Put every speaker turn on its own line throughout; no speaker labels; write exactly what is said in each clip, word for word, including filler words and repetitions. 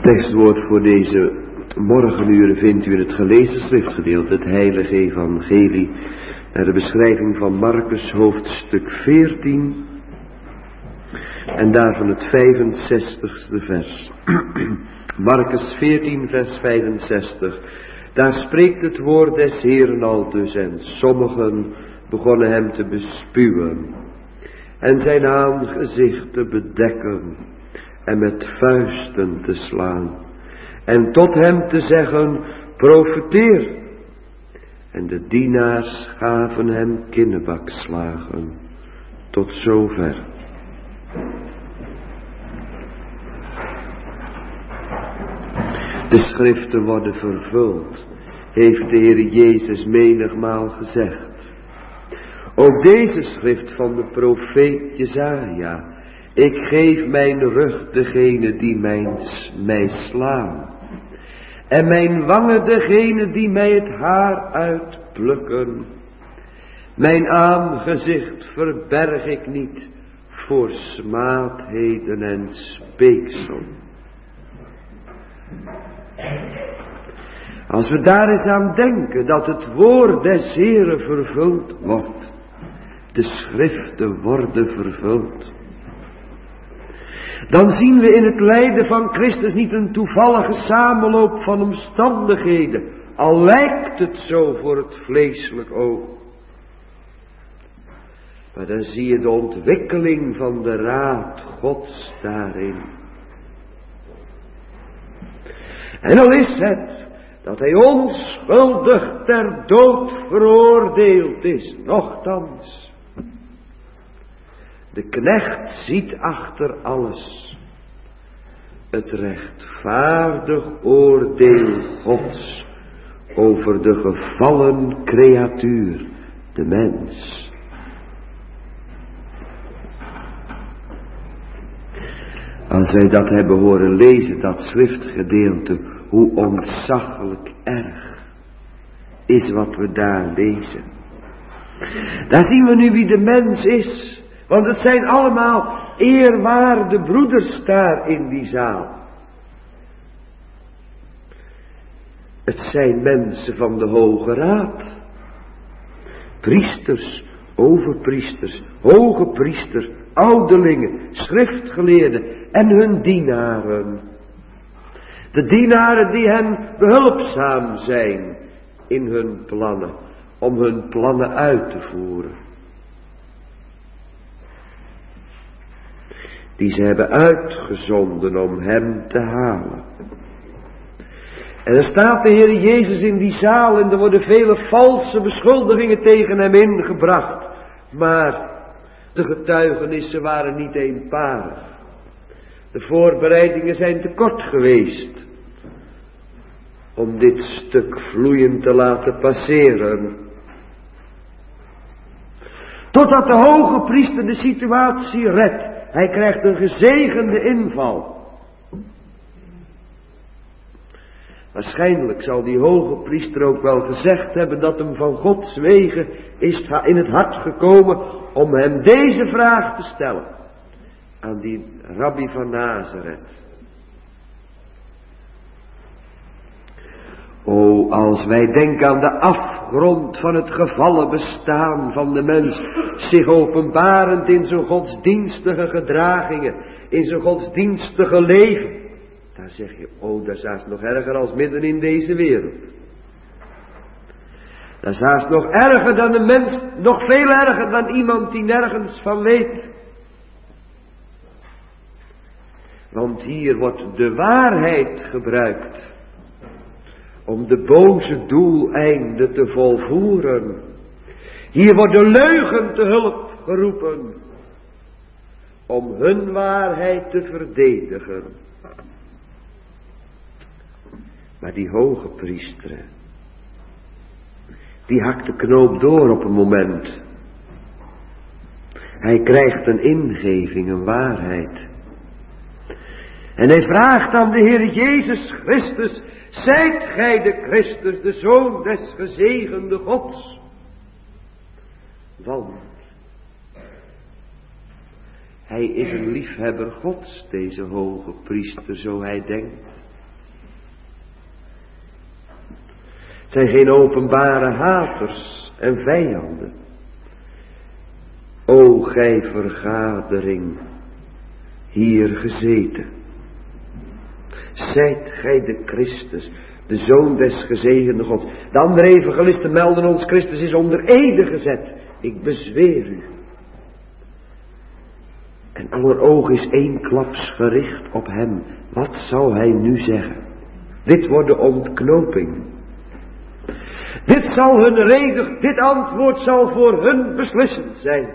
tekstwoord voor deze morgenuren vindt u in het gelezen schriftgedeelte, het heilige evangelie, naar de beschrijving van Markus hoofdstuk veertien en daarvan het vijfenzestigste vers. Markus veertien vers vijfenzestig. Daar spreekt het woord des Heeren al dus en sommigen begonnen hem te bespuwen en zijn aangezicht te bedekken en met vuisten te slaan en tot hem te zeggen, profeteer. En de dienaars gaven hem kinnebakslagen. Tot zover. De schriften worden vervuld, heeft de Heer Jezus menigmaal gezegd. Ook deze schrift van de profeet Jesaja. Ik geef mijn rug degene die mijn, mij slaan. En mijn wangen degene die mij het haar uitplukken. Mijn aangezicht verberg ik niet voor smaadheden en speeksel. Als we daar eens aan denken dat het woord des Heeren vervuld wordt. De schriften worden vervuld. Dan zien we in het lijden van Christus niet een toevallige samenloop van omstandigheden. Al lijkt het zo voor het vleeselijk oog. Maar dan zie je de ontwikkeling van de raad Gods daarin. En al is het dat hij onschuldig ter dood veroordeeld is, nochtans. De knecht ziet achter alles het rechtvaardig oordeel Gods over de gevallen creatuur, de mens. Als wij dat hebben horen lezen, dat schriftgedeelte, hoe ontzaglijk erg is wat we daar lezen. Daar zien we nu wie de mens is. Want het zijn allemaal eerwaarde broeders daar in die zaal. Het zijn mensen van de Hoge Raad. Priesters, overpriesters, hoge priester, ouderlingen, schriftgeleerden en hun dienaren. De dienaren die hen behulpzaam zijn in hun plannen, om hun plannen uit te voeren. Die ze hebben uitgezonden om hem te halen. En er staat de Heer Jezus in die zaal en er worden vele valse beschuldigingen tegen hem ingebracht. Maar de getuigenissen waren niet eenparig. De voorbereidingen zijn te kort geweest om dit stuk vloeiend te laten passeren. Totdat de hoge priester de situatie redt. Hij krijgt een gezegende inval. Waarschijnlijk zal die hoge priester ook wel gezegd hebben dat hem van Gods wegen is in het hart gekomen om hem deze vraag te stellen. Aan die rabbi van Nazareth. O, als wij denken aan de afgrond van het gevallen bestaan van de mens, zich openbarend in zijn godsdienstige gedragingen, in zijn godsdienstige leven. Daar zeg je, oh, dat is haast nog erger als midden in deze wereld. Dat is haast nog erger dan een mens, nog veel erger dan iemand die nergens van weet. Want hier wordt de waarheid gebruikt om de boze doeleinden te volvoeren. Hier wordt de leugen te hulp geroepen om hun waarheid te verdedigen. Maar die hoge priester, die hakt de knoop door op een moment. Hij krijgt een ingeving, een waarheid. En hij vraagt aan de Heer Jezus Christus, zijt gij de Christus, de Zoon des gezegende Gods? Want hij is een liefhebber Gods, deze hoge priester, zo hij denkt. zijn geen openbare haters en vijanden. O gij vergadering, hier gezeten. Zijt gij de Christus, de Zoon des gezegende Gods. De andere evangelisten melden ons, Christus is onder ede gezet. Ik bezweer u. En aller oog is eensklaps gericht op hem. Wat zou hij nu zeggen? Dit wordt de ontknoping. Dit zal hun reden, dit antwoord zal voor hun beslissend zijn.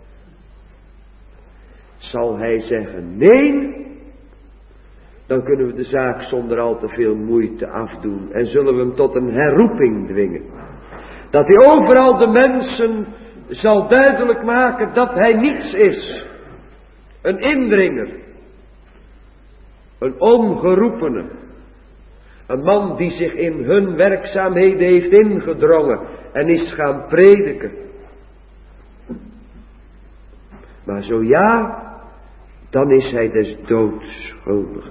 Zal hij zeggen nee, dan kunnen we de zaak zonder al te veel moeite afdoen en zullen we hem tot een herroeping dwingen. Dat hij overal de mensen zal duidelijk maken dat hij niets is. Een indringer. Een ongeroepene. Een man die zich in hun werkzaamheden heeft ingedrongen en is gaan prediken. Maar zo ja, dan is hij des doods schuldig.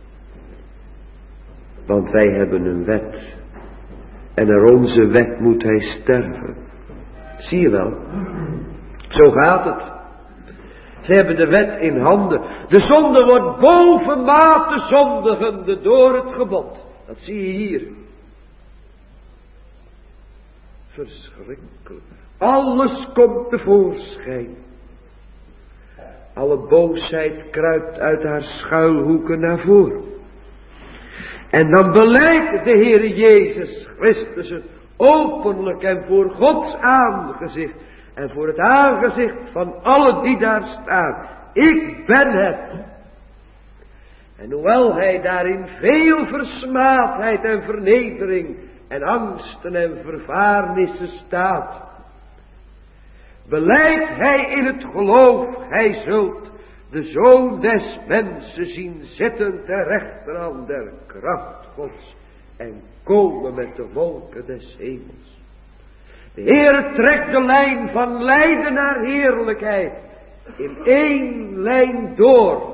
Want wij hebben een wet. En naar onze wet moet hij sterven. Zie je wel? Zo gaat het. Ze hebben de wet in handen. De zonde wordt bovenmate zondigende door het gebod. Dat zie je hier. Verschrikkelijk. Alles komt tevoorschijn. Alle boosheid kruipt uit haar schuilhoeken naar voren. En dan beleidt de Heere Jezus Christus het openlijk en voor Gods aangezicht. En voor het aangezicht van allen die daar staan. Ik ben het. En hoewel hij daarin veel versmaadheid en vernedering en angsten en vervaarnissen staat, beleidt hij in het geloof, gij zult de Zoon des mensen zien zitten ter rechterhand der kracht Gods en komen met de wolken des hemels. De Heere trekt de lijn van lijden naar heerlijkheid in één lijn door.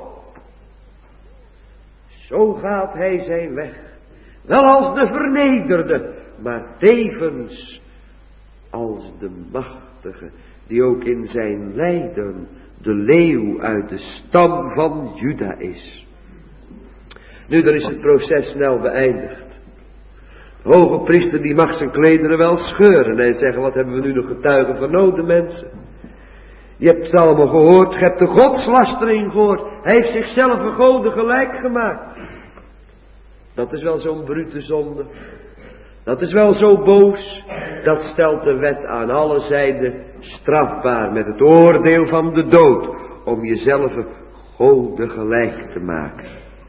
Zo gaat hij zijn weg, wel als de vernederde, maar tevens als de machtige, die ook in zijn lijden de leeuw uit de stam van Juda is. Nu, dan is het proces snel beëindigd. De hoge priester die mag zijn klederen wel scheuren en zeggen, wat hebben we nu nog getuigen van noden, mensen? Je hebt het allemaal gehoord, je hebt de godslastering gehoord. Hij heeft zichzelf een goden gelijk gemaakt. Dat is wel zo'n brute zonde. Dat is wel zo boos. Dat stelt de wet aan alle zijden strafbaar met het oordeel van de dood. Om jezelf een goden gelijk te maken.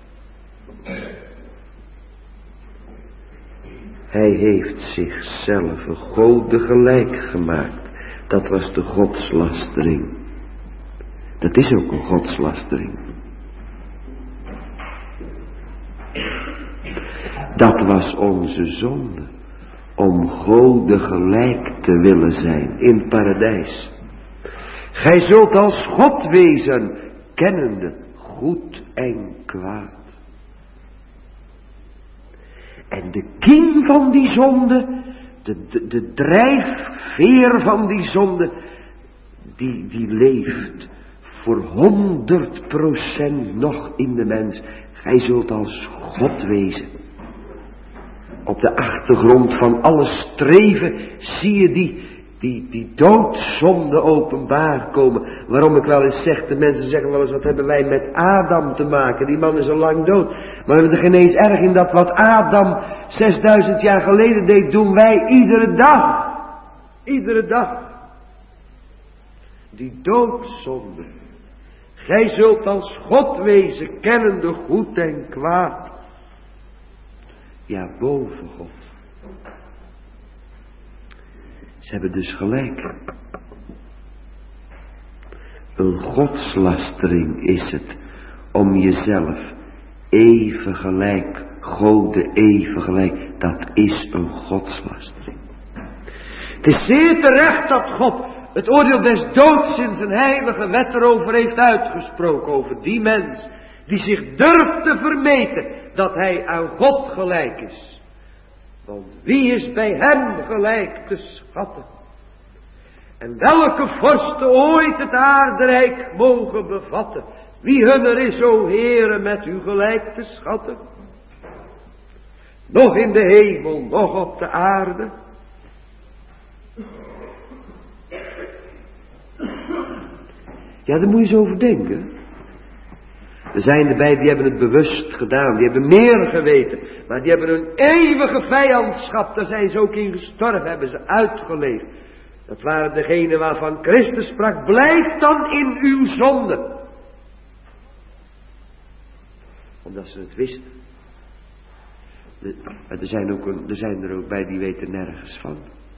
Hij heeft zichzelf een goden gelijk gemaakt. Dat was de godslastering. Dat is ook een godslastering. Dat was onze zonde. Om goden gelijk te willen zijn in het paradijs. Gij zult als God wezen, kennende goed en kwaad. En de kiem van die zonde, de, de, de drijfveer van die zonde, die, die leeft voor honderd procent nog in de mens. Gij zult als God wezen. Op de achtergrond van alle streven zie je die, die, die doodzonde openbaar komen. Waarom ik wel eens zeg, de mensen zeggen wel eens, wat hebben wij met Adam te maken? Die man is al lang dood. Maar we hebben er geen eens erg in dat wat Adam zesduizend jaar geleden deed, doen wij iedere dag. Iedere dag. Die doodzonde. Gij zult als God wezen, kennende goed en kwaad. Ja, boven God. Ze hebben dus gelijk. Een godslastering is het om jezelf even gelijk, goden even gelijk. Dat is een godslastering. Het is zeer terecht dat God het oordeel des doods in zijn heilige wet erover heeft uitgesproken. Over die mens die zich durft te vermeten dat hij aan God gelijk is. Want wie is bij hem gelijk te schatten? En welke vorsten ooit het aardrijk mogen bevatten? Wie hunner is, o Heere, met u gelijk te schatten? Nog in de hemel, nog op de aarde. Ja, daar moet je eens over denken. Er zijn erbij die hebben het bewust gedaan, die hebben meer geweten. Maar die hebben een eeuwige vijandschap, daar zijn ze ook in gestorven, hebben ze uitgeleefd. Dat waren degenen waarvan Christus sprak, blijf dan in uw zonde. Omdat ze het wisten. Maar er zijn, ook een, er zijn er ook bij die weten nergens van.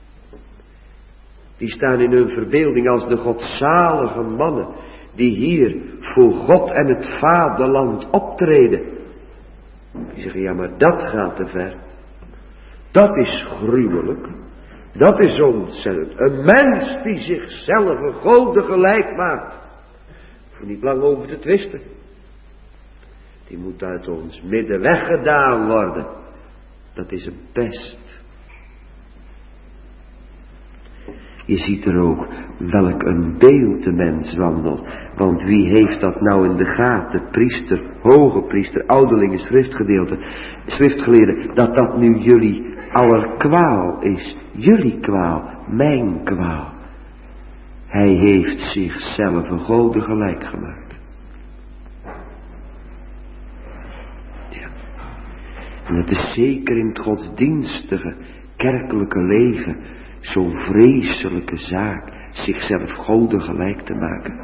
Die staan in hun verbeelding als de godzalige mannen die hier voor God en het vaderland optreden. Die zeggen, ja, maar dat gaat te ver. Dat is gruwelijk. Dat is ontzettend. Een mens die zichzelf een goden gelijk maakt. Voor niet lang over te twisten. Die moet uit ons midden weggedaan worden. Dat is een pest. Je ziet er ook welk een beeld de mens wandelt. Want wie heeft dat nou in de gaten? Priester, hoge priester, ouderlingen, schriftgedeelte, schriftgeleerden. Dat dat nu jullie aller kwaal is. Jullie kwaal, mijn kwaal. Hij heeft zichzelf een goden gelijk gemaakt. Ja. En het is zeker in het godsdienstige, kerkelijke leven zo'n vreselijke zaak, zichzelf goden gelijk te maken.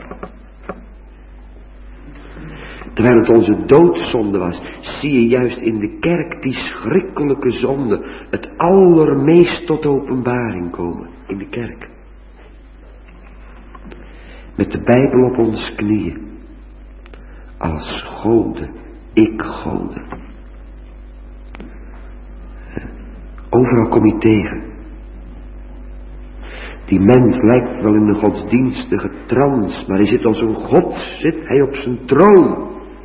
Terwijl het onze doodzonde was, zie je juist in de kerk die schrikkelijke zonde het allermeest tot openbaring komen. In de kerk. Met de Bijbel op onze knieën. Als goden, ik goden. Overal kom je tegen. Die mens lijkt wel in een godsdienstige trance, maar hij zit als een God, zit hij op zijn troon.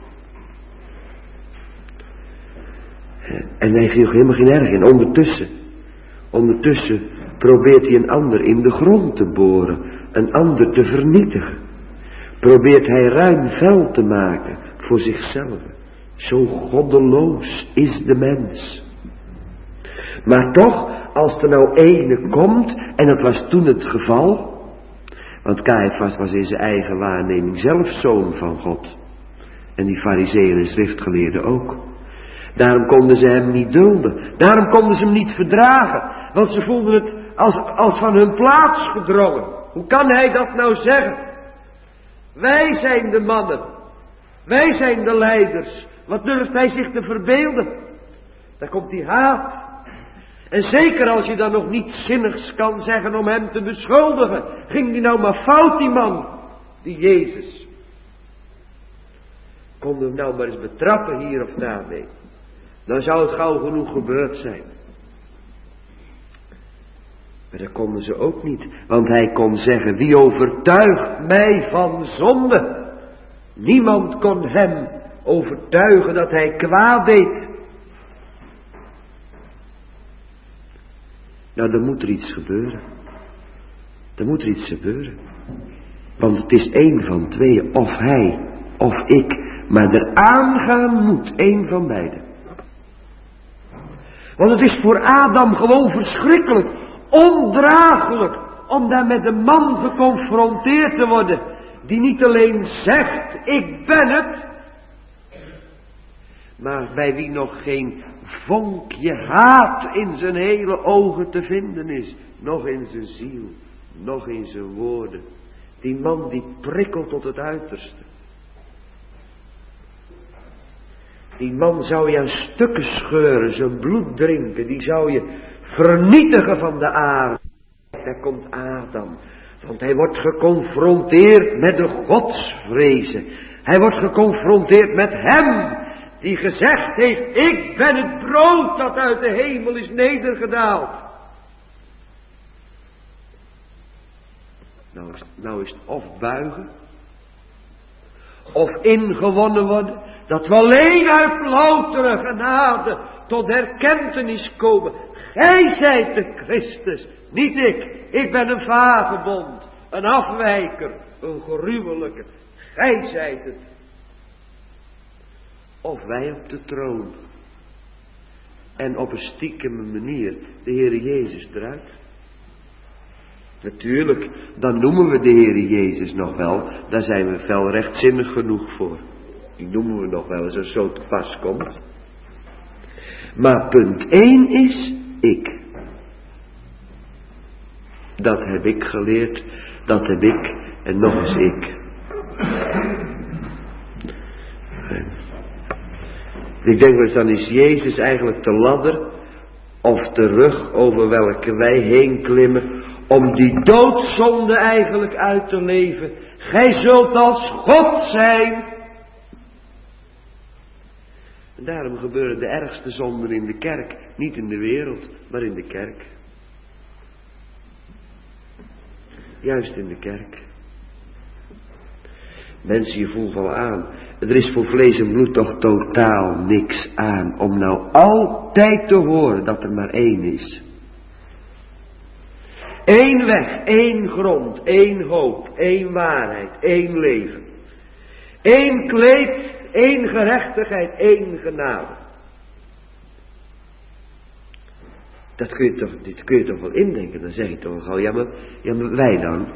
En hij heeft nog helemaal geen erg in. Ondertussen, ondertussen probeert hij een ander in de grond te boren, een ander te vernietigen. Probeert hij ruim veld te maken voor zichzelf. Zo goddeloos is de mens. Maar toch, als er nou ene komt, en dat was toen het geval, want Caiaphas was in zijn eigen waarneming zelf zoon van God. En die farizeeën en schriftgeleerden ook. Daarom konden ze hem niet dulden. Daarom konden ze hem niet verdragen. Want ze voelden het als, als van hun plaats gedrongen. Hoe kan hij dat nou zeggen? Wij zijn de mannen. Wij zijn de leiders. Wat durft hij zich te verbeelden? Daar komt die haat. En zeker als je dan nog niets zinnigs kan zeggen om hem te beschuldigen. Ging die nou maar fout, die man. Die Jezus. Konden we hem nou maar eens betrappen hier of daarmee. Dan zou het gauw genoeg gebeurd zijn. Maar dat konden ze ook niet. Want hij kon zeggen, wie overtuigt mij van zonde? Niemand kon hem overtuigen dat hij kwaad deed. Nou, dan moet er iets gebeuren. Dan moet er iets gebeuren. Want het is één van tweeën, of hij of ik. Maar eraan gaan moet één van beiden. Want het is voor Adam gewoon verschrikkelijk, ondraaglijk, om daar met een man geconfronteerd te worden, die niet alleen zegt, ik ben het, maar bij wie nog geen vonkje haat in zijn hele ogen te vinden is, nog in zijn ziel, nog in zijn woorden. Die man die prikkelt tot het uiterste. Die man zou je aan stukken scheuren, zijn bloed drinken, die zou je vernietigen van de aarde. Daar komt Adam, want hij wordt geconfronteerd met de godsvrezen. Hij wordt geconfronteerd met hem, die gezegd heeft, ik ben het brood dat uit de hemel is nedergedaald. Nou is, nou is het of buigen, of ingewonnen worden. Dat we alleen uit loutere genade tot herkentenis komen. Gij zijt de Christus, niet ik. Ik ben een vagebond, een afwijker, een gruwelijke. Gij zijt het. Of wij op de troon. En op een stiekeme manier de Heere Jezus eruit. Natuurlijk, dan noemen we de Heere Jezus nog wel. Daar zijn we wel rechtzinnig genoeg voor. Die noemen we nog wel eens als zo te pas komt. Maar punt één is ik. Dat heb ik geleerd. Dat heb ik. En nog eens ik. Ik denk wel eens, dan is Jezus eigenlijk de ladder of de rug over welke wij heen klimmen om die doodzonde eigenlijk uit te leven. Gij zult als God zijn. En daarom gebeuren de ergste zonden in de kerk. Niet in de wereld, maar in de kerk. Juist in de kerk. Mensen, je voelt wel aan. Er is voor vlees en bloed toch totaal niks aan. Om nou altijd te horen dat er maar één is. Eén weg, één grond, één hoop, één waarheid, één leven. Eén kleed, één gerechtigheid, één genade. Dat kun je toch, dit kun je toch wel indenken. Dan zeg je toch gauw, ja maar, ja maar wij dan.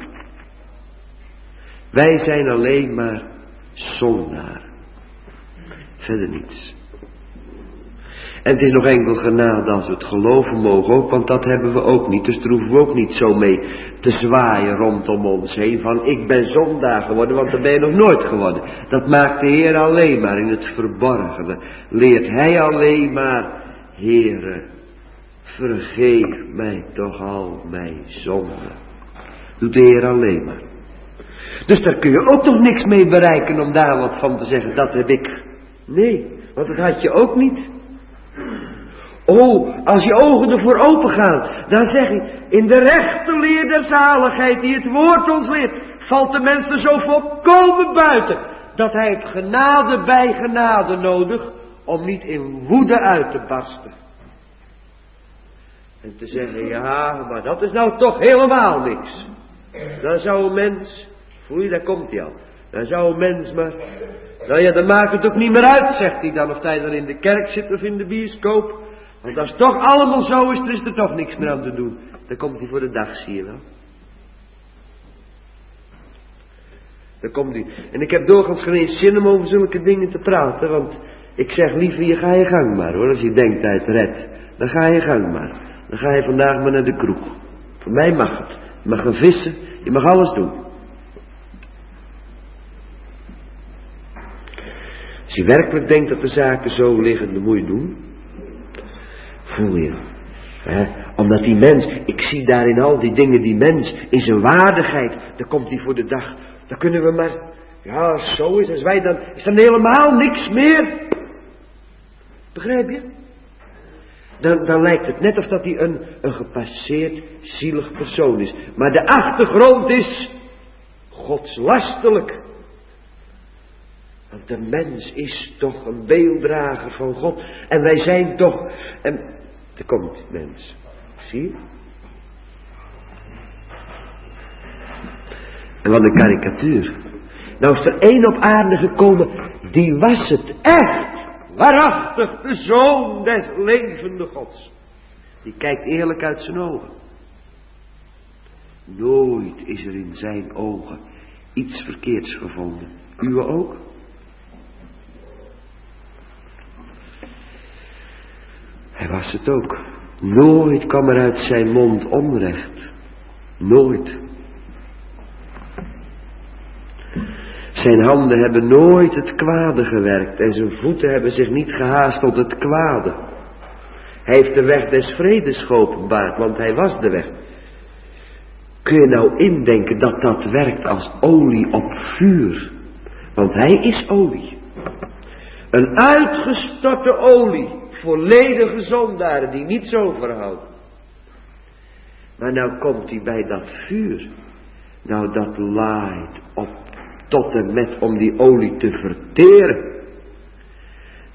Wij zijn alleen maar zondaar. Verder niets. En het is nog enkel genade als we het geloven mogen ook, want dat hebben we ook niet. Dus daar hoeven we ook niet zo mee te zwaaien rondom ons heen van ik ben zondaar geworden, want dat ben je nog nooit geworden. Dat maakt de Heer alleen maar in het verborgene. Leert Hij alleen maar, Heere, vergeef mij toch al mijn zonde. Doet de Heer alleen maar. Dus daar kun je ook toch niks mee bereiken om daar wat van te zeggen, dat heb ik. Nee, want dat had je ook niet. Oh, als je ogen ervoor open gaan, dan zeg ik, in de rechte leer der zaligheid die het woord ons leert, valt de mens er zo volkomen buiten, dat hij het genade bij genade nodig, om niet in woede uit te barsten. En te zeggen, ja, maar dat is nou toch helemaal niks. Dan zou een mens, voel je, daar komt hij al. Dan zou een mens maar, nou ja, dan maakt het ook niet meer uit, zegt hij dan, of hij dan in de kerk zit of in de bioscoop. Want als het toch allemaal zo is, dan is er toch niks meer aan te doen. Dan komt hij voor de dag, zie je wel. Dan komt hij. En ik heb doorgaans geen zin om over zulke dingen te praten, want ik zeg liever, je ga je gang maar hoor. Als je denkt dat je het redt, dan ga je gang maar. Dan ga je vandaag maar naar de kroeg. Voor mij mag het. Je mag gaan vissen, je mag alles doen. Als je werkelijk denkt dat de zaken zo liggen, dan moet je doen. Voel je. Hè? Omdat die mens, ik zie daarin al die dingen, die mens in zijn waardigheid, dan komt hij voor de dag. Dan kunnen we maar, ja als het zo is, als wij dan, is dan helemaal niks meer. Begrijp je? Dan, dan lijkt het net of dat hij een, een gepasseerd, zielig persoon is. Maar de achtergrond is godslastelijk. Want de mens is toch een beelddrager van God. En wij zijn toch, en er komt mens. Zie je? En wat een karikatuur. Nou is er één op aarde gekomen, die was het echt. Waarachtig de Zoon des levende Gods. Die kijkt eerlijk uit zijn ogen. Nooit is er in zijn ogen iets verkeerds gevonden. Uwe ook? Hij was het ook. Nooit kwam er uit zijn mond onrecht. Nooit. Zijn handen hebben nooit het kwade gewerkt en zijn voeten hebben zich niet gehaast tot het kwade. Hij heeft de weg des vredes geopenbaard, want hij was de weg. Kun je nou indenken dat dat werkt als olie op vuur? Want hij is olie. Een uitgestorte olie voor ledige zondaren die niets overhouden. Maar nou komt hij bij dat vuur. Nou dat laait op tot en met om die olie te verteren.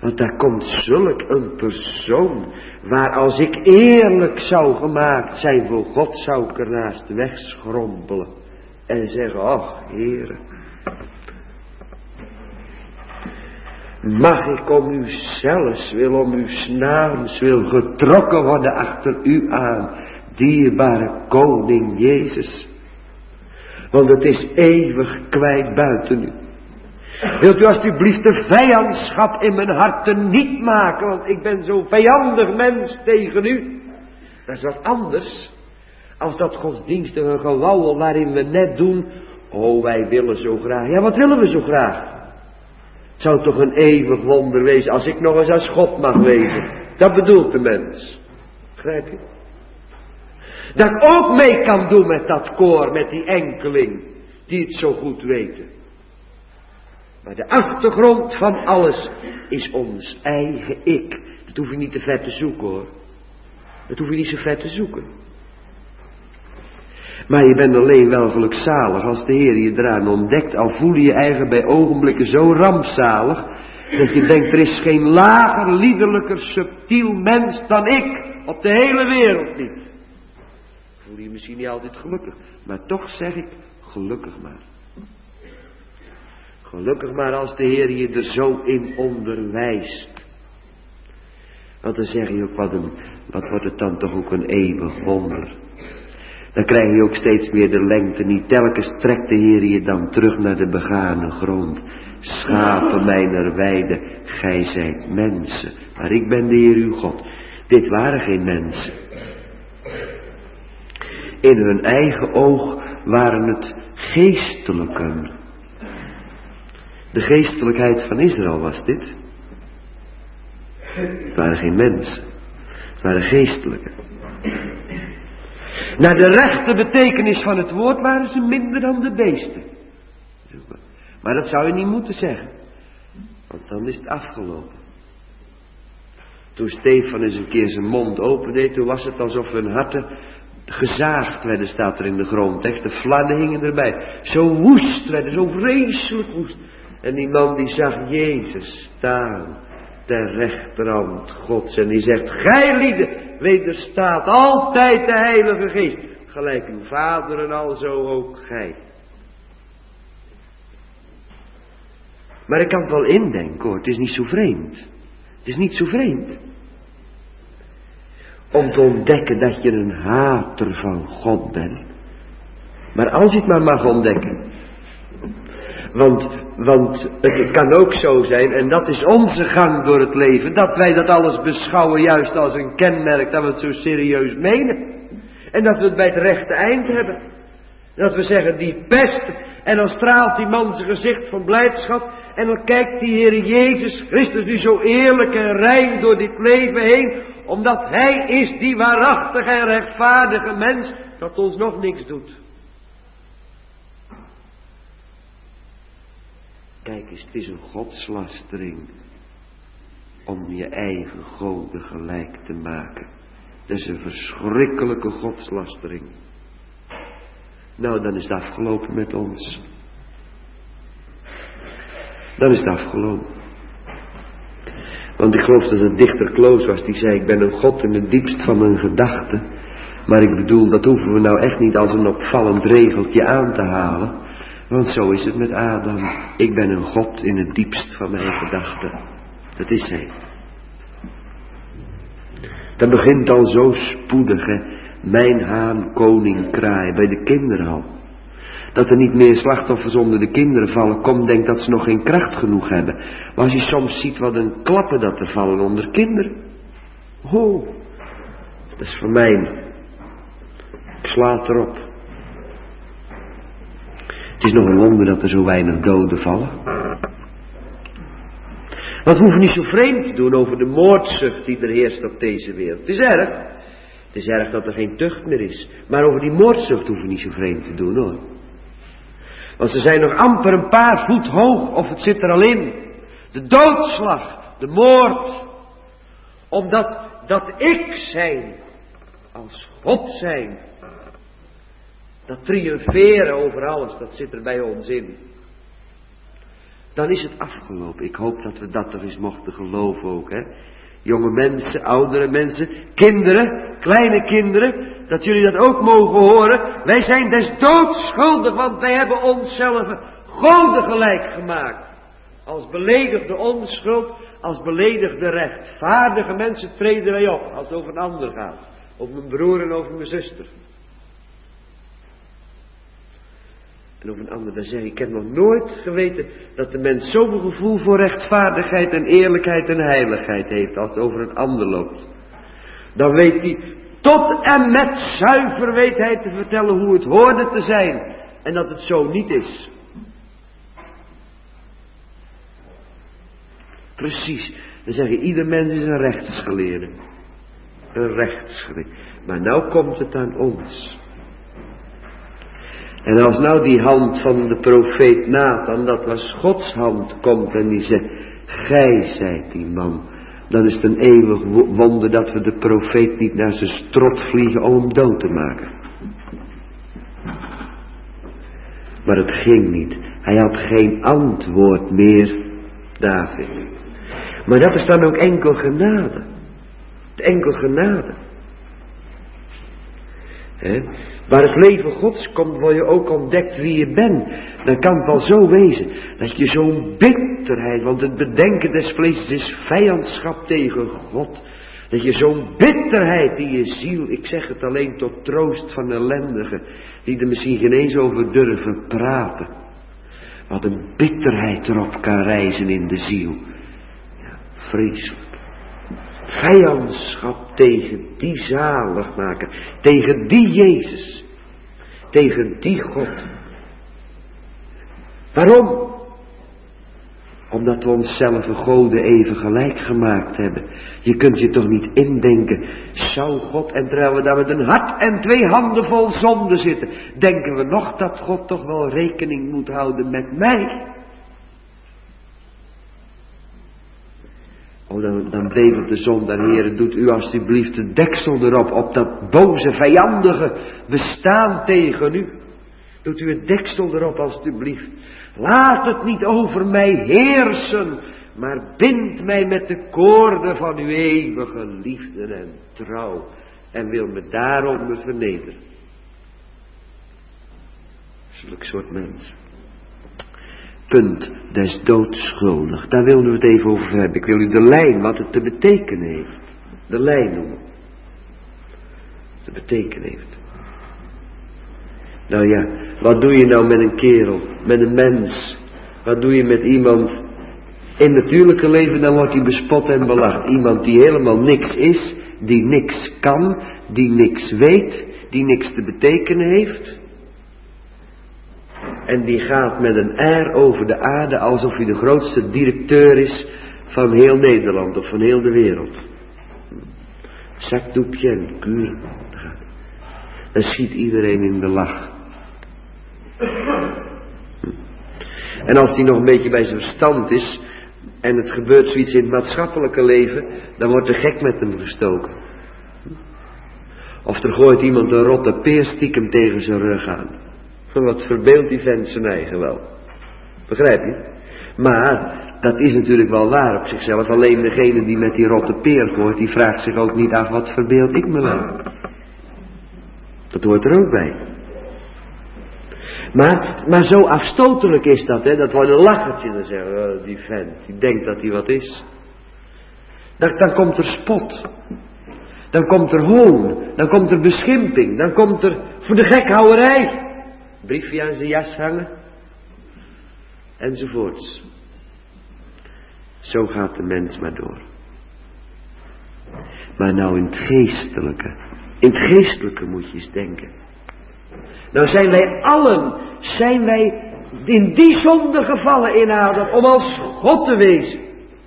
Want daar komt zulk een persoon, waar als ik eerlijk zou gemaakt zijn voor God, zou ik ernaast wegschrompelen en zeggen, ach Heere, mag ik om uw zelfs wil, om uw naams wil getrokken worden achter u aan, dierbare koning Jezus. Want het is eeuwig kwijt buiten u. Wilt u alstublieft de vijandschap in mijn harten niet maken, want ik ben zo'n vijandig mens tegen u. Dat is wat anders als dat godsdienstige gewauwel waarin we net doen, oh wij willen zo graag. Ja, wat willen we zo graag? Het zou toch een eeuwig wonder wezen als ik nog eens als God mag wezen. Dat bedoelt de mens. Begrijp je? Dat ik ook mee kan doen met dat koor, met die enkeling, die het zo goed weten. Maar de achtergrond van alles is ons eigen ik. Dat hoef je niet te ver te zoeken hoor. Dat hoef je niet zo ver te zoeken. Maar je bent alleen wel gelukzalig als de Heer je eraan ontdekt. Al voel je je eigen bij ogenblikken zo rampzalig, dat je denkt er is geen lager, liederlijker, subtiel mens dan ik. Op de hele wereld niet. Voel je misschien niet altijd gelukkig. Maar toch zeg ik, gelukkig maar. Gelukkig maar als de Heer je er zo in onderwijst. Want dan zeg je ook, wat, een, wat wordt het dan toch ook een eeuwig wonder. Dan krijg je ook steeds meer de lengte niet. Telkens trekt de Heer je dan terug naar de begane grond. Schapen mijner weide, gij zijt mensen. Maar ik ben de Heer uw God. Dit waren geen mensen. In hun eigen oog waren het geestelijken. De geestelijkheid van Israël was dit. Het waren geen mensen. Het waren geestelijken. Naar de rechte betekenis van het woord waren ze minder dan de beesten. Maar dat zou je niet moeten zeggen. Want dan is het afgelopen. Toen Stefanus een keer zijn mond opende, toen was het alsof hun harten gezaagd werden, staat er in de grondtekst. De fladden hingen erbij. Zo woest werden, zo vreselijk woest. En die man die zag Jezus staan ter rechterhand Gods. En die zegt, gij lieden, wederstaat altijd de Heilige Geest. Gelijk uw vader en alzo ook gij. Maar ik kan het wel indenken hoor, het is niet zo vreemd. Het is niet zo vreemd. Om te ontdekken dat je een hater van God bent. Maar als je het maar mag ontdekken. Want, want het kan ook zo zijn, en dat is onze gang door het leven, dat wij dat alles beschouwen juist als een kenmerk, dat we het zo serieus menen. En dat we het bij het rechte eind hebben. Dat we zeggen, die pest, en dan straalt die man zijn gezicht van blijdschap, en dan kijkt die Heer Jezus Christus nu zo eerlijk en rein door dit leven heen, omdat Hij is die waarachtige en rechtvaardige mens, dat ons nog niks doet. Kijk eens, het is een godslastering om je eigen goden gelijk te maken. Dat is een verschrikkelijke godslastering. Nou, dan is het afgelopen met ons. Dan is het afgelopen. Want ik geloof dat het dichter Kloos was, die zei, ik ben een God in het diepst van mijn gedachten. Maar ik bedoel, dat hoeven we nou echt niet als een opvallend regeltje aan te halen. Want zo is het met Adam. Ik ben een God in het diepst van mijn gedachten. Dat is hij. Dat begint al zo spoedig, hè. Mijn haan, koning, kraai, bij de kinderen al. Dat er niet meer slachtoffers onder de kinderen vallen, kom, denk dat ze nog geen kracht genoeg hebben. Maar als je soms ziet wat een klappen dat er vallen onder kinderen. Oh, dat is voor mij. Ik sla het erop. Het is nog een wonder dat er zo weinig doden vallen. Want we hoeven niet zo vreemd te doen over de moordzucht die er heerst op deze wereld. Het is erg. Het is erg dat er geen tucht meer is. Maar over die moordzucht hoeven we niet zo vreemd te doen hoor. Want ze zijn nog amper een paar voet hoog of het zit er al in. De doodslag, de moord. Omdat dat ik zijn, als God zijn. Dat triomferen over alles, dat zit er bij ons in. dan is het afgelopen. Ik hoop dat we dat toch eens mochten geloven ook, hè. Jonge mensen, oudere mensen, kinderen, kleine kinderen, dat jullie dat ook mogen horen. Wij zijn des doods schuldig, want wij hebben onszelf goden gelijk gemaakt. Als beledigde onschuld, als beledigde rechtvaardige mensen treden wij op, als het over een ander gaat. Over mijn broer en over mijn zuster. En over een ander, daar zeg ik, ik heb nog nooit geweten dat de mens zo'n gevoel voor rechtvaardigheid en eerlijkheid en heiligheid heeft als het over een ander loopt. Dan weet hij, tot en met zuiver weet hij te vertellen hoe het hoorde te zijn en dat het zo niet is. Precies, dan zeg je, ieder mens is een rechtsgeleerde. Een rechtsgeleerde. Maar nou komt het aan ons. En als nou die hand van de profeet Nathan, dat was Gods hand, komt en die zegt, gij zijt die man. Dan is het een eeuwig wonder dat we de profeet niet naar zijn strot vliegen om hem dood te maken. Maar het ging niet. Hij had geen antwoord meer, David. Maar dat is dan ook enkel genade. Enkel genade. He? Waar het leven Gods komt, word je ook ontdekt wie je bent. Dan kan het wel zo wezen dat je zo'n bitterheid, want het bedenken des vlees is vijandschap tegen God. Dat je zo'n bitterheid in je ziel, ik zeg het alleen tot troost van ellendigen, die er misschien geen eens over durven praten. Wat een bitterheid erop kan rijzen in de ziel. Ja, vreselijk. Vijandschap tegen die zaligmaker, tegen die Jezus, tegen die God. Waarom? Omdat we onszelf een goden even gelijk gemaakt hebben. Je kunt je toch niet indenken, zou God, en terwijl we daar met een hart en twee handen vol zonde zitten, denken we nog dat God toch wel rekening moet houden met mij? Oh, dan, dan beeft de zondaar, Heere, doet u alstublieft de deksel erop, op dat boze, vijandige bestaan tegen u. Doet u het deksel erop, alstublieft. Laat het niet over mij heersen, maar bind mij met de koorden van uw eeuwige liefde en trouw. En wil me daarom vernederen. Zulk soort mensen. Punt des doods schuldig. Daar wilden we het even over hebben. Ik wil u de lijn, wat het te betekenen heeft. De lijn noemen. Te betekenen heeft. Nou ja, wat doe je nou met een kerel, met een mens? Wat doe je met iemand in het natuurlijke leven? Dan wordt hij bespot en belacht. Iemand die helemaal niks is, die niks kan, die niks weet, die niks te betekenen heeft. En die gaat met een air over de aarde alsof hij de grootste directeur is van heel Nederland of van heel de wereld. Zakdoekje en kuur. Dan schiet iedereen in de lach. En als hij nog een beetje bij zijn verstand is en het gebeurt zoiets in het maatschappelijke leven, dan wordt er gek met hem gestoken. Of er gooit iemand een rotte peer stiekem tegen zijn rug aan. Wat verbeeldt die vent zijn eigen wel. Begrijp je? Maar dat is natuurlijk wel waar op zichzelf. Alleen degene die met die rotte peer gooit, die vraagt zich ook niet af, wat verbeeld ik me wel. Dat hoort er ook bij. Maar, maar zo afstotelijk is dat, hè. Dat wordt een lachertje. Dan zeggen we, oh, die vent, die denkt dat hij wat is. Dan, dan komt er spot. Dan komt er hoon. Dan komt er beschimping. Dan komt er voor de gekhouwerij. Briefje aan zijn jas hangen. Enzovoorts. Zo gaat de mens maar door. Maar nou in het geestelijke. In het geestelijke moet je eens denken. Nou zijn wij allen, zijn wij in die zonde gevallen in Adam om als God te wezen.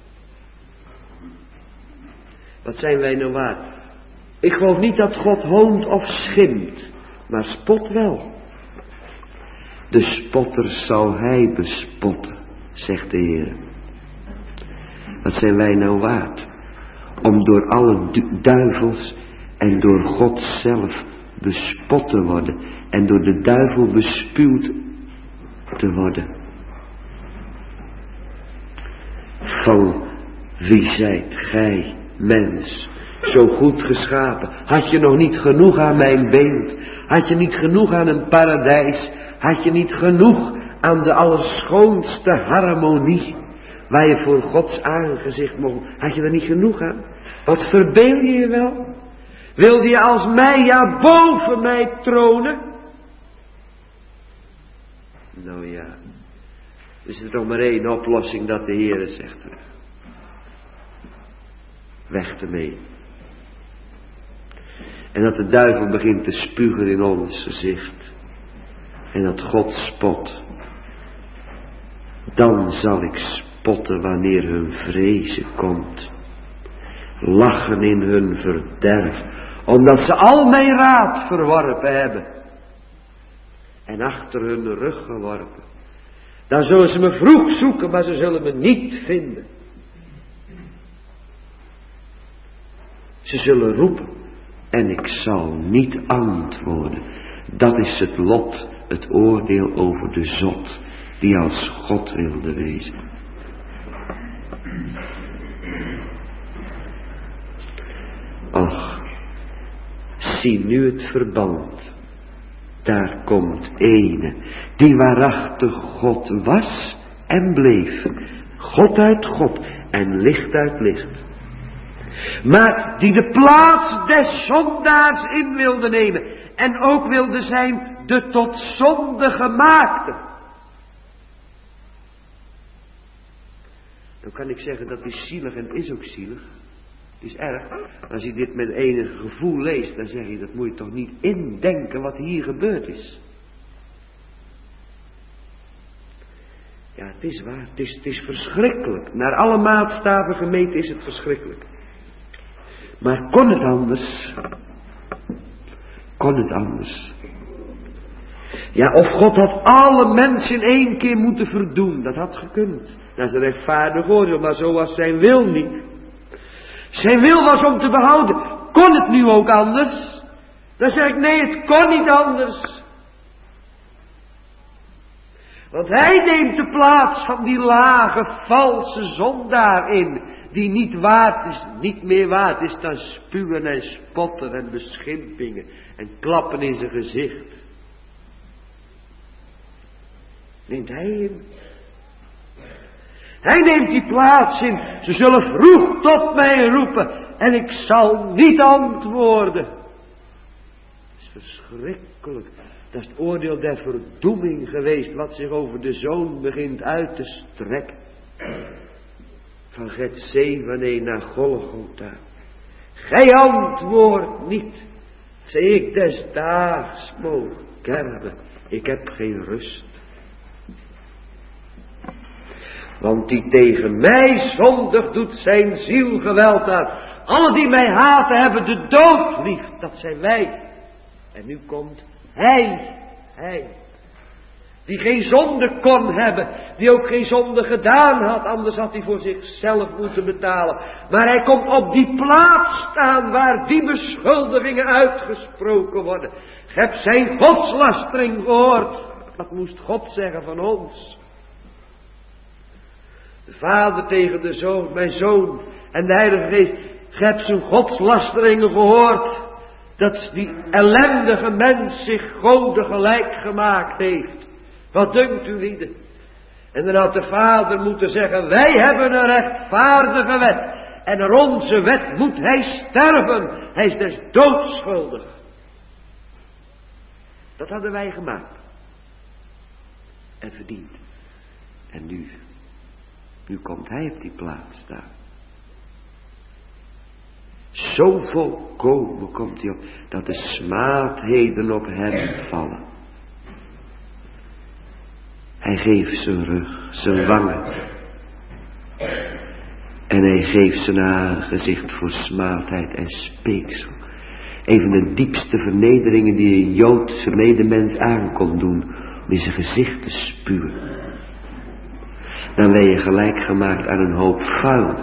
Wat zijn wij nou waard? Ik geloof niet dat God hoont of schimpt, maar spot wel. De spotter zal hij bespotten, zegt de Heer. Wat zijn wij nou waard? Om door alle du- duivels en door God zelf bespot te worden. En door de duivel bespuwd te worden. Van wie zijt gij, mens, zo goed geschapen? Had je nog niet genoeg aan mijn beeld? Had je niet genoeg aan een paradijs? Had je niet genoeg aan de allerschoonste harmonie, waar je voor Gods aangezicht mocht? Had je er niet genoeg aan? Wat verbeel je je wel? Wilde je als mij, ja, boven mij tronen? Nou ja, er is er toch maar één oplossing, dat de Heere zegt er. Weg ermee. En dat de duivel begint te spugen in ons gezicht. En dat God spot. Dan zal ik spotten wanneer hun vrezen komt. Lachen in hun verderf. Omdat ze al mijn raad verworpen hebben. En achter hun rug geworpen. Dan zullen ze me vroeg zoeken, maar ze zullen me niet vinden. Ze zullen roepen en ik zal niet antwoorden. Dat is het lot, het oordeel over de zot, die als God wilde wezen. Och, zie nu het verband. Daar komt ene, die waarachtig God was en bleef. God uit God en licht uit licht. Maar die de plaats des zondaars in wilde nemen. En ook wilde zijn de tot zonde gemaakte. Dan kan ik zeggen dat is zielig en is ook zielig. Het is erg. Als je dit met enig gevoel leest, dan zeg je, dat moet je toch niet indenken wat hier gebeurd is. Ja, het is waar. Het is, het is verschrikkelijk. Naar alle maatstaven gemeten is het verschrikkelijk. Maar kon het anders? Kon het anders? Ja, of God had alle mensen in één keer moeten verdoen. Dat had gekund. Dat is een rechtvaardig oordeel, maar zo was zijn wil niet. Zijn wil was om te behouden. Kon het nu ook anders? Dan zeg ik, nee, het kon niet anders. Want hij neemt de plaats van die lage, valse zondaar in, die niet waard is, niet meer waard is dan spuwen en spotten en beschimpingen en klappen in zijn gezicht. Neemt hij in. Hij neemt die plaats in. Ze zullen vroeg tot mij roepen en ik zal niet antwoorden. Dat is verschrikkelijk. Dat is het oordeel der verdoeming geweest, wat zich over de zoon begint uit te strekken. Van Getsemane naar Golgotha. Gij antwoordt niet, zei ik des daags mogen kerben, ik heb geen rust. Want die tegen mij zondig doet zijn ziel geweld aan. Alle die mij haten hebben de dood lief, dat zijn wij. En nu komt hij, hij, die geen zonde kon hebben, die ook geen zonde gedaan had, anders had hij voor zichzelf moeten betalen. Maar hij komt op die plaats staan waar die beschuldigingen uitgesproken worden. Je hebt zijn godslastering gehoord. Wat moest God zeggen van ons? De vader tegen de zoon, mijn zoon en de heilige geest. Je hebt zijn godslasteringen gehoord. Dat die ellendige mens zich goden gelijk gemaakt heeft. Wat dunkt u lieden? En dan had de vader moeten zeggen, wij hebben een rechtvaardige wet. En naar onze wet moet hij sterven. Hij is des doods schuldig. Dat hadden wij gemaakt. En verdiend. En nu, nu komt hij op die plaats staan. Zo volkomen komt hij op, dat de smaadheden op hem vallen. Hij geeft zijn rug, zijn wangen. En hij geeft zijn aangezicht voor smaadheid en speeksel. Een van de diepste vernederingen die een Joodse medemens aan kon doen, om in zijn gezicht te spuwen. Dan ben je gelijk gemaakt aan een hoop vuil.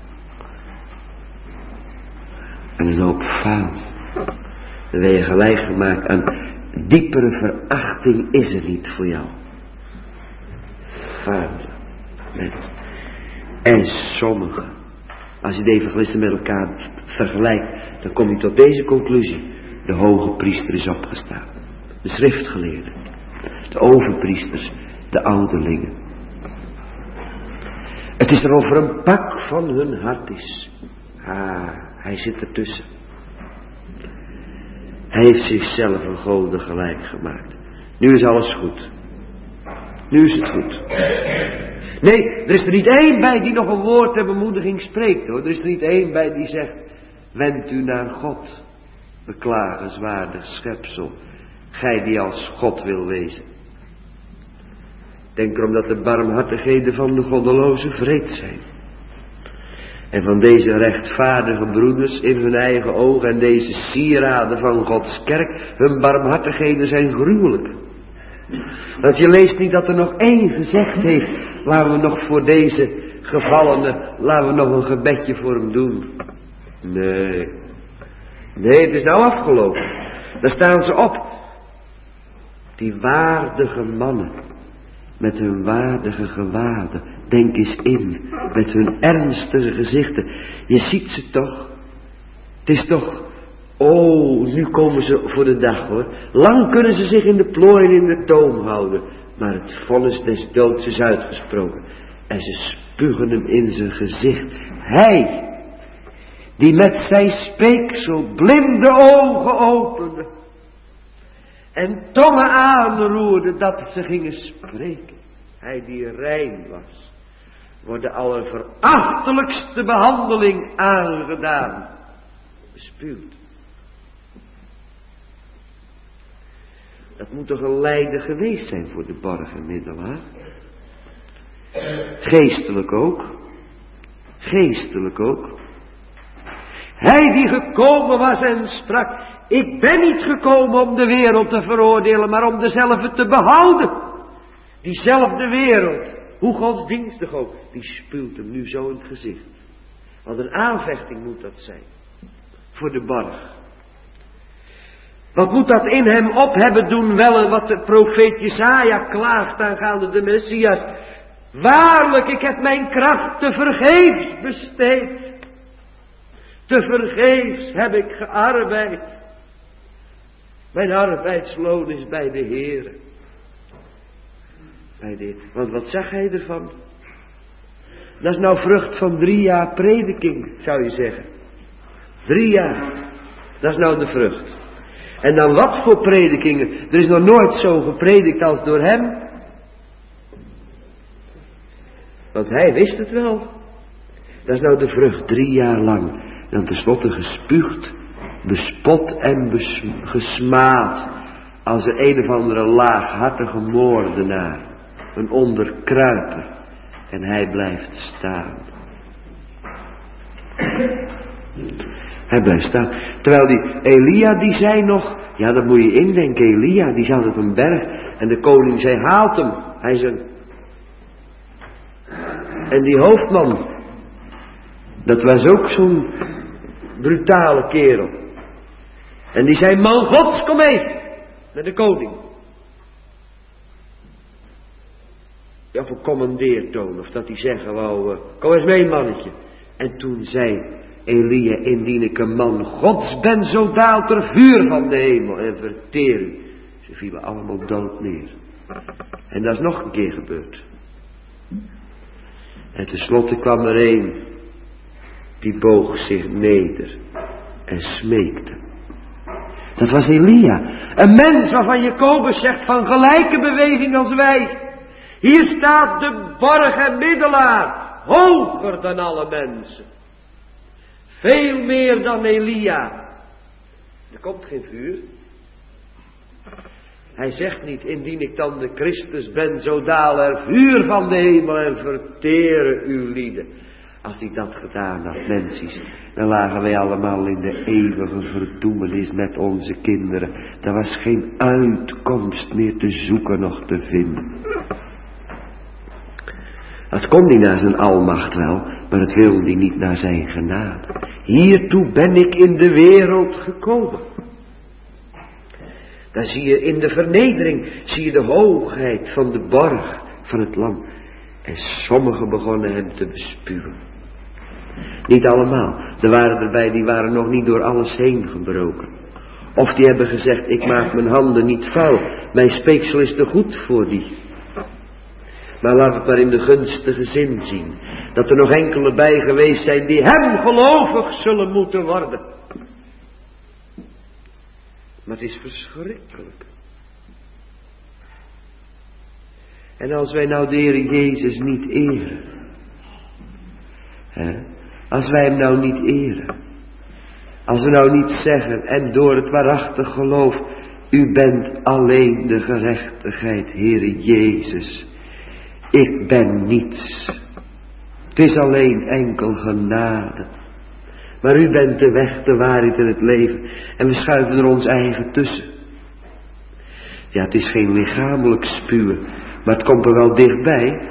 En een hoop vuil. Dan ben je gelijk gemaakt aan diepere verachting is er niet voor jou. Vuil. Mens. En sommigen, als je de evangelisten met elkaar vergelijkt, dan kom je tot deze conclusie. De hoge priester is opgestaan. De schriftgeleerden. De overpriesters. De ouderlingen. Het is er of er een pak van hun hart is. Ah, hij zit ertussen. Hij heeft zichzelf een goden gelijk gemaakt. Nu is alles goed. Nu is het goed. Nee, er is er niet één bij die nog een woord ter bemoediging spreekt, hoor. Er is er niet één bij die zegt, wend u naar God, beklagenswaardig schepsel, gij die als God wil wezen. Denk erom dat de barmhartigheden van de goddelozen wreed zijn. En van deze rechtvaardige broeders in hun eigen ogen en deze sieraden van Gods kerk, hun barmhartigheden zijn gruwelijk. Want je leest niet dat er nog één gezegd heeft, laten we nog voor deze gevallene, laten we nog een gebedje voor hem doen. Nee. Nee, het is nou afgelopen. Daar staan ze op. Die waardige mannen, met hun waardige gewaden, denk eens in, met hun ernstige gezichten. Je ziet ze toch. Het is toch, oh, nu komen ze voor de dag, hoor. Lang kunnen ze zich in de plooien in de toom houden, maar het vonnis des doods is uitgesproken. En ze spugen hem in zijn gezicht. Hij, die met zijn speeksel blinde ogen opende en tongen aanroerde dat ze gingen spreken. Hij die rein was, wordt de allerverachtelijkste behandeling aangedaan. Bespuwd. Dat moet toch een lijden geweest zijn voor de borgenmiddelaar. Geestelijk ook. Geestelijk ook. Hij die gekomen was en sprak, ik ben niet gekomen om de wereld te veroordelen, maar om dezelfde te behouden. Diezelfde wereld, hoe godsdienstig ook, die spuwt hem nu zo in het gezicht. Want een aanvechting moet dat zijn. Voor de borg. Wat moet dat in hem op hebben doen wel wat de profeet Jesaja klaagt aangaande de Messias. Waarlijk, ik heb mijn kracht te vergeefs besteed. Te vergeefs heb ik gearbeid. Mijn arbeidsloon is bij de Heere. Bij de, want wat zag hij ervan? Dat is nou vrucht van drie jaar prediking, zou je zeggen. Drie jaar. Dat is nou de vrucht. En dan wat voor predikingen? Er is nog nooit zo gepredikt als door hem. Want hij wist het wel. Dat is nou de vrucht, drie jaar lang. Dan tenslotte gespuugd, bespot en bes, gesmaad. Als een een of andere laaghartige moordenaar. Een onderkruiper. En hij blijft staan. Hij blijft staan. Terwijl die Elia, die zei nog, ja, dat moet je indenken, Elia, die zat op een berg. En de koning zei, haalt hem. Hij zei, en die hoofdman, dat was ook zo'n brutale kerel. En die zei, man Gods, kom even. Naar de koning. Ja, voor commandeertoon. Of dat hij zeggen wou, uh, kom eens mee mannetje. En toen zei Elia, indien ik een man Gods ben, zo daalt er vuur van de hemel en verteer u. Ze vielen allemaal dood neer. En dat is nog een keer gebeurd. En tenslotte kwam er een, die boog zich neder en smeekte. Dat was Elia. Een mens waarvan Jacobus zegt van gelijke beweging als wij. Hier staat de borg en middelaar, hoger dan alle mensen. Veel meer dan Elia. Er komt geen vuur. Hij zegt niet, indien ik dan de Christus ben, zo daal er vuur van de hemel en verteren uw lieden. Als hij dat gedaan had, mensen, dan lagen wij allemaal in de eeuwige verdoemenis met onze kinderen. Er was geen uitkomst meer te zoeken nog te vinden. Dat kon hij naar zijn almacht wel, maar het wilde hij niet naar zijn genade. Hiertoe ben ik in de wereld gekomen. Dan zie je in de vernedering, zie je de hoogheid van de borg van het lam. En sommigen begonnen hem te bespuwen. Niet allemaal. Er waren erbij die waren nog niet door alles heen gebroken. Of die hebben gezegd, ik maak mijn handen niet vuil. Mijn speeksel is te goed voor die. Maar laat het maar in de gunstige zin zien. Dat er nog enkele bij geweest zijn die hem gelovig zullen moeten worden. Maar het is verschrikkelijk. En als wij nou de Heer Jezus niet eren. Hè, als wij hem nou niet eren. Als we nou niet zeggen en door het waarachtig geloof. U bent alleen de gerechtigheid, Heere Jezus. Ik ben niets. Het is alleen enkel genade. Maar u bent de weg, de waarheid en het leven. En we schuiven er ons eigen tussen. Ja, het is geen lichamelijk spuwen. Maar het komt er wel dichtbij.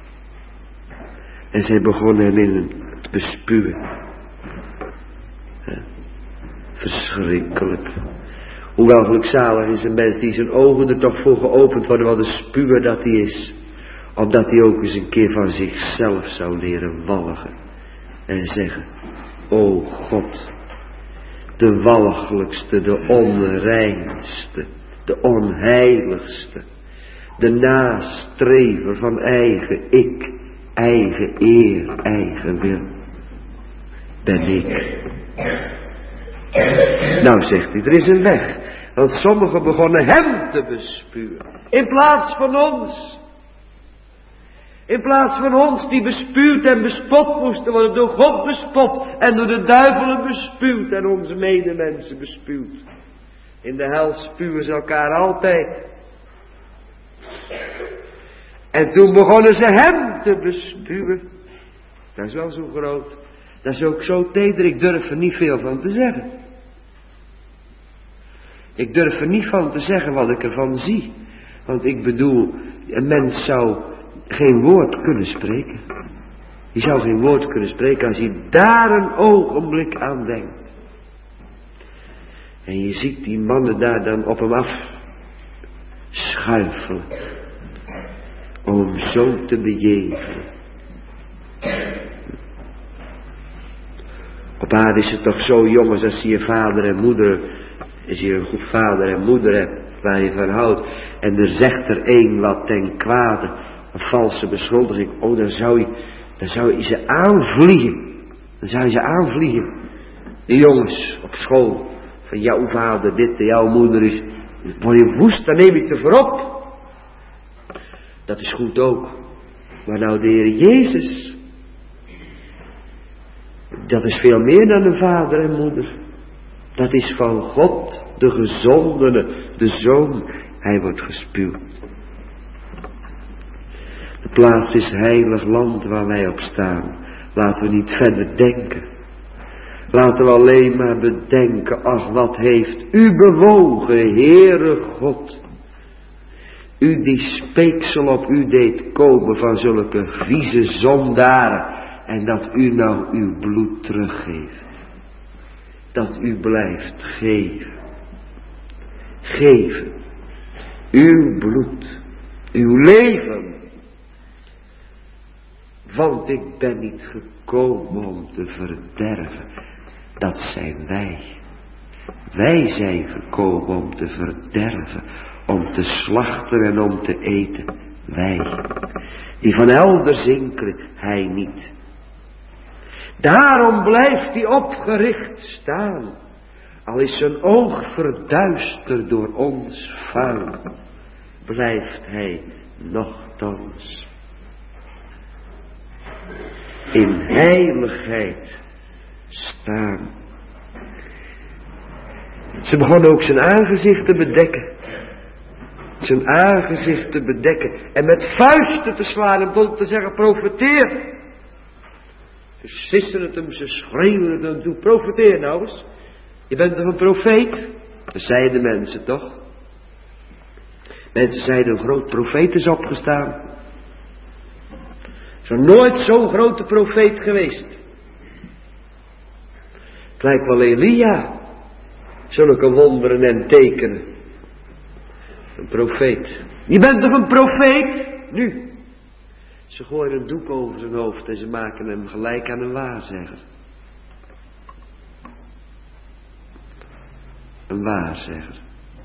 En zij begonnen hem in het bespuwen. Ja, verschrikkelijk. Hoewel gelukzalig is een mens die zijn ogen er toch voor geopend worden. Wat een spuwer dat hij is. Opdat hij ook eens een keer van zichzelf zou leren walgen. En zeggen. O God. De walgelijkste, de onreinste. De onheiligste. De nastrever van eigen ik. Eigen eer, eigen wil. Ben ik. Nou zegt hij, er is een weg. Want sommigen begonnen hem te bespuwen. In plaats van ons. In plaats van ons die bespuwd en bespot moesten worden. Door God bespot en door de duivelen bespuwd. En onze medemensen bespuwd. In de hel spuwen ze elkaar altijd. En toen begonnen ze hem te bespuwen. Dat is wel zo groot. Dat is ook zo teder. Ik durf er niet veel van te zeggen. Ik durf er niet van te zeggen wat ik ervan zie. Want ik bedoel, een mens zou geen woord kunnen spreken. Je zou geen woord kunnen spreken als je daar een ogenblik aan denkt. En je ziet die mannen daar dan op hem af schuifelen. Om hem zo te bejegenen. Op aarde is het toch zo, jongens, als je je vader en moeder, als je een goed vader en moeder hebt, waar je van houdt, en er zegt er een wat ten kwade, een valse beschuldiging, oh, dan zou je, dan zou je ze aanvliegen. Dan zou je ze aanvliegen. De jongens op school, van jouw vader dit en jouw moeder is, word je woest, dan neem je het ervoor op. Dat is goed ook. Maar nou de Heer Jezus, dat is veel meer dan een vader en moeder. Dat is van God, de gezondene, de Zoon. Hij wordt gespuwd. De plaats is heilig land waar wij op staan. Laten we niet verder denken. Laten we alleen maar bedenken, ach wat heeft u bewogen, Heere God. U die speeksel op u deed komen van zulke vieze zondaren. En dat u nou uw bloed teruggeeft. Dat u blijft geven. Geven. Uw bloed. Uw leven. Want ik ben niet gekomen om te verderven. Dat zijn wij. Wij zijn gekomen om te verderven. Om te slachten en om te eten. Wij. Die van elders zinkelen. Hij niet. Daarom blijft hij opgericht staan. Al is zijn oog verduisterd door ons vuil. Blijft hij nochtans in heiligheid staan. Ze begonnen ook zijn aangezicht te bedekken. Zijn aangezicht te bedekken. En met vuisten te slaan om tot te zeggen, profeteer. Ze sissen het hem, ze schreeuwen het hem toe. Profeteer nou eens. Je bent toch een profeet? Dat zeiden mensen toch? Mensen zeiden, een groot profeet is opgestaan. Er is nog nooit zo'n grote profeet geweest. Het lijkt wel Elia. Zulke wonderen en tekenen. Een profeet. Je bent toch een profeet? Nu. Ze gooien een doek over zijn hoofd en ze maken hem gelijk aan een waarzegger. Een waarzegger.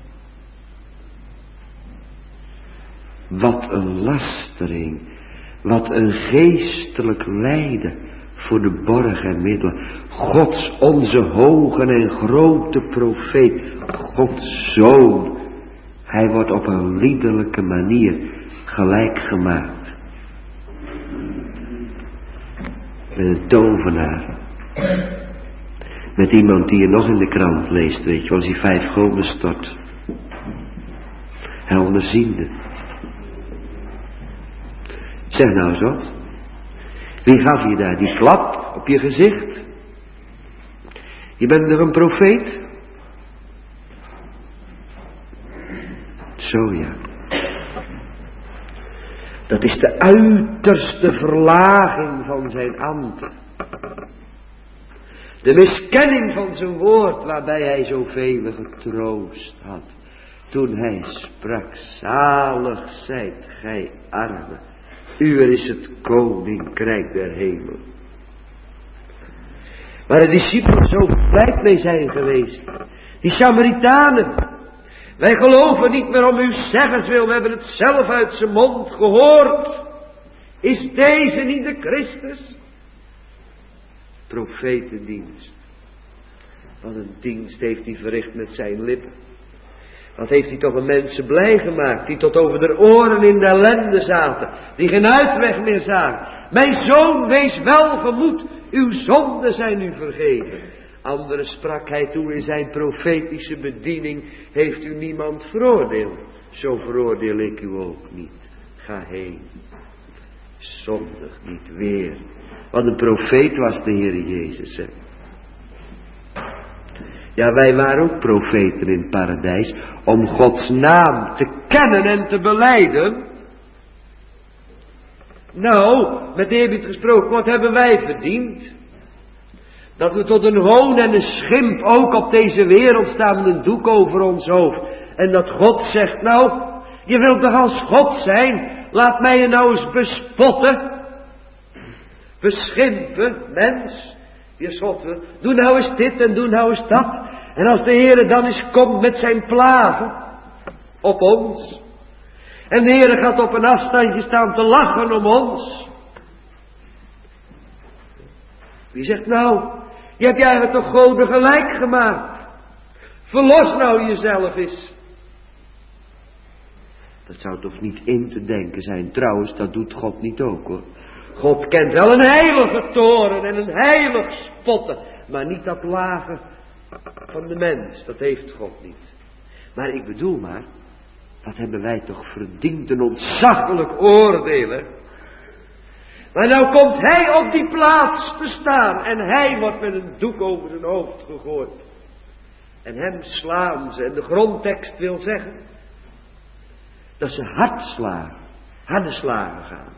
Wat een lastering. Wat een geestelijk lijden voor de borg en middel. Gods onze hoge en grote profeet. Gods zoon. Hij wordt op een liederlijke manier gelijk gemaakt. Met een tovenaar. Met iemand die je nog in de krant leest, weet je, als hij vijf gulden stort. Helderziende. Zeg nou eens wat. Wie gaf je daar die klap op je gezicht? Je bent er een profeet? Zo ja. Dat is de uiterste verlaging van zijn ambt. De miskenning van zijn woord waarbij hij zoveel getroost had. Toen hij sprak, zalig zijt gij armen. Uwer is het koninkrijk der hemel. Waar de discipelen zo blij mee zijn geweest. Die Samaritanen. Wij geloven niet meer om uw zeggingswil. We hebben het zelf uit zijn mond gehoord. Is deze niet de Christus? Profetendienst. Wat een dienst heeft hij verricht met zijn lippen. Wat heeft hij toch een mensen blij gemaakt. Die tot over de oren in de ellende zaten. Die geen uitweg meer zagen. Mijn zoon, wees welgemoed. Uw zonden zijn u vergeven. Anderen sprak hij toe in zijn profetische bediening. Heeft u niemand veroordeeld? Zo veroordeel ik u ook niet. Ga heen. Zondig niet weer. Wat een profeet was de Heer Jezus. Hè? Ja, wij waren ook profeten in het paradijs. Om Gods naam te kennen en te belijden. Nou, met eerbied gesproken, wat hebben wij verdiend? Dat we tot een hoon en een schimp ook op deze wereld staan met een doek over ons hoofd. En dat God zegt, nou, je wilt toch als God zijn? Laat mij je nou eens bespotten. Beschimpen, mens. Je schotten. Doe nou eens dit en doe nou eens dat. En als de Heere dan eens komt met zijn plagen op ons. En de Heere gaat op een afstandje staan te lachen om ons. Wie zegt nou, je hebt je eigenlijk toch goden gelijk gemaakt. Verlos nou jezelf eens. Dat zou toch niet in te denken zijn. Trouwens, dat doet God niet ook hoor. God kent wel een heilige toren en een heilig spotten. Maar niet dat lage van de mens. Dat heeft God niet. Maar ik bedoel maar. Wat hebben wij toch verdiend een ontzaglijk oordelen. Maar nou komt hij op die plaats te staan. En hij wordt met een doek over zijn hoofd gegooid. En hem slaan ze. En de grondtekst wil zeggen. Dat ze hard slaan. Harde slagen gaan.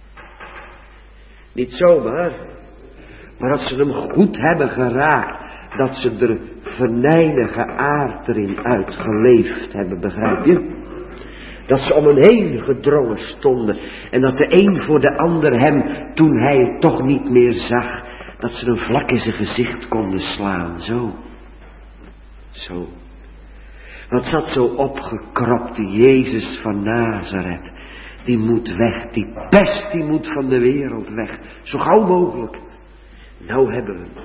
Niet zomaar. Maar dat ze hem goed hebben geraakt. Dat ze er venijnige aard erin uitgeleefd hebben. Begrijp je? Dat ze om hem heen gedrongen stonden. En dat de een voor de ander hem, toen hij het toch niet meer zag, dat ze hem vlak in zijn gezicht konden slaan. Zo. Zo. Wat zat zo opgekropt, die Jezus van Nazareth. Die moet weg. Die pest die moet van de wereld weg. Zo gauw mogelijk. Nou hebben we hem.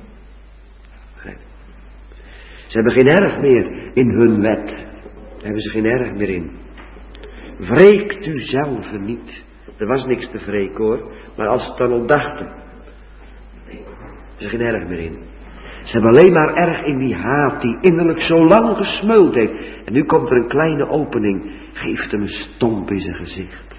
Ze hebben geen erg meer in hun wet. Daar hebben ze geen erg meer in. Wreekt u zelf niet. Er was niks te wreken hoor. Maar als ze het dan ontdachten. Nee, er is geen erg meer in. Ze hebben alleen maar erg in die haat die innerlijk zo lang gesmeuld heeft. En nu komt er een kleine opening. Geeft hem een stomp in zijn gezicht.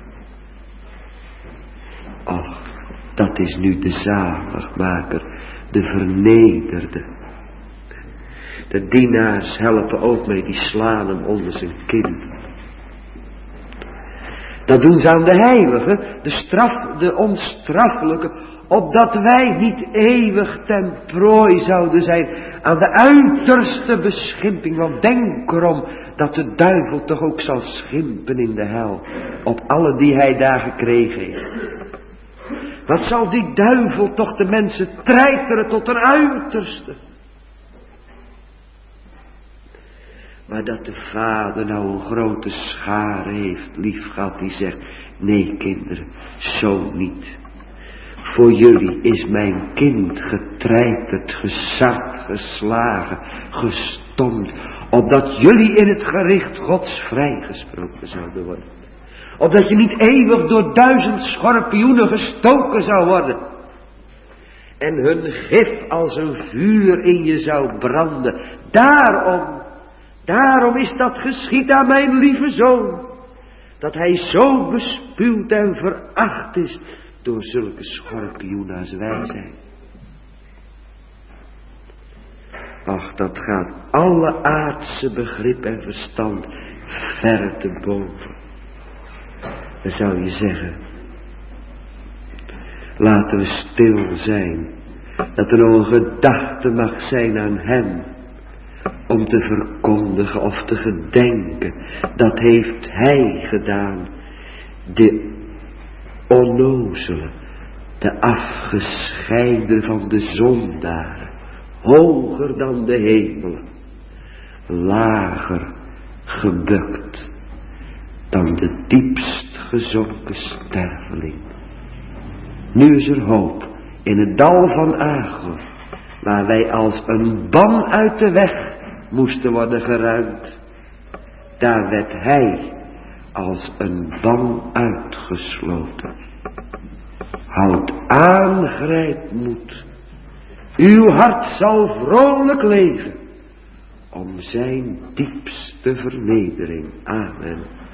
Och, dat is nu de zaligmaker. De vernederde. De dienaars helpen ook mee. Die slaan hem onder zijn kin. Dat doen ze aan de heiligen, de straf, de onstraffelijke, opdat wij niet eeuwig ten prooi zouden zijn aan de uiterste beschimping. Want denk erom dat de duivel toch ook zal schimpen in de hel op alle die hij daar gekregen heeft. Wat zal die duivel toch de mensen treiteren tot een uiterste. Maar dat de vader nou een grote schare heeft lief gehad die zegt, nee kinderen, zo niet. Voor jullie is mijn kind getreiterd, gezakt, geslagen, gestomd, opdat jullie in het gericht Gods vrijgesproken zouden worden. Opdat je niet eeuwig door duizend schorpioenen gestoken zou worden. En hun gif als een vuur in je zou branden. Daarom, daarom is dat geschied aan mijn lieve zoon. Dat hij zo bespuwd en veracht is door zulke schorpioenen als wij zijn. Ach, dat gaat alle aardse begrip en verstand ver te boven. Dan zou je zeggen, laten we stil zijn, dat er nog een gedachte mag zijn aan hem, om te verkondigen of te gedenken, dat heeft hij gedaan, de onnozele, de afgescheiden van de zondaren, hoger dan de hemelen, lager gebukt dan de diepst gezonken sterveling. Nu is er hoop in het dal van Agor, waar wij als een ban uit de weg moesten worden geruimd. Daar werd hij als een ban uitgesloten. Houd aan, grijp moed. Uw hart zal vrolijk leven om zijn diepste vernedering. Amen.